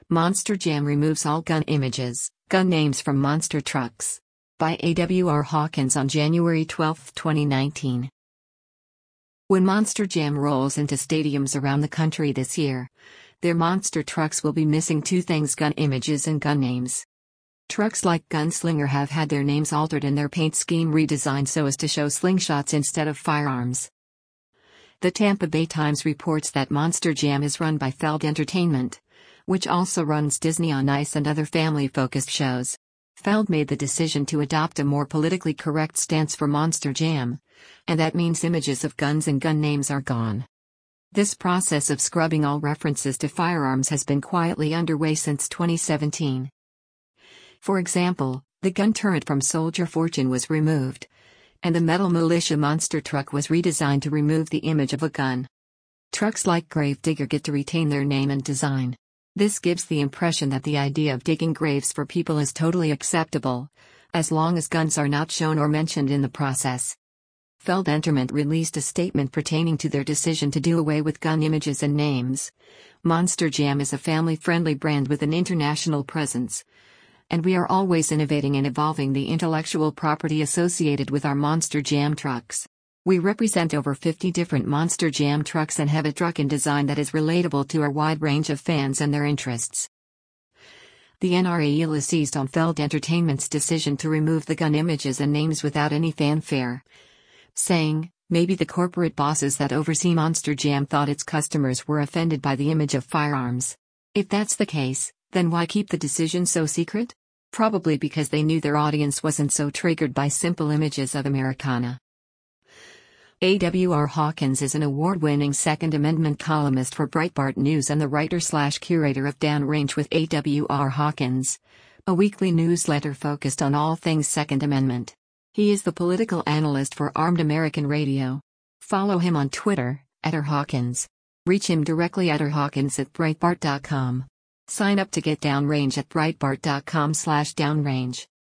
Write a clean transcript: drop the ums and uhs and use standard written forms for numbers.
Monster Jam removes all gun images, gun names from monster trucks. By A.W.R. Hawkins on January 12, 2019. When Monster Jam rolls into stadiums around the country this year, their monster trucks will be missing two things: gun images and gun names. Trucks like Gunslinger have had their names altered and their paint scheme redesigned so as to show slingshots instead of firearms. The Tampa Bay Times reports that Monster Jam is run by Feld Entertainment, which also runs Disney on Ice and other family-focused shows. Feld made the decision to adopt a more politically correct stance for Monster Jam, and that means images of guns and gun names are gone. This process of scrubbing all references to firearms has been quietly underway since 2017. For example, the gun turret from Soldier Fortune was removed, and the Metal Militia monster truck was redesigned to remove the image of a gun. Trucks like Gravedigger get to retain their name and design. This gives the impression that the idea of digging graves for people is totally acceptable, as long as guns are not shown or mentioned in the process. Feld Entertainment released a statement pertaining to their decision to do away with gun images and names. Monster Jam is a family-friendly brand with an international presence, and we are always innovating and evolving the intellectual property associated with our Monster Jam trucks. We represent over 50 different Monster Jam trucks and have a truck in design that is relatable to a wide range of fans and their interests. The NRAL is seized on Feld Entertainment's decision to remove the gun images and names without any fanfare, saying, "Maybe the corporate bosses that oversee Monster Jam thought its customers were offended by the image of firearms. If that's the case, then why keep the decision so secret? Probably because they knew their audience wasn't so triggered by simple images of Americana." A.W.R. Hawkins is an award-winning Second Amendment columnist for Breitbart News and the writer/curator of Downrange with A.W.R. Hawkins, a weekly newsletter focused on all things Second Amendment. He is the political analyst for Armed American Radio. Follow him on Twitter, @RHawkins. Reach him directly at rhawkins@breitbart.com. Sign up to get Downrange at breitbart.com/downrange.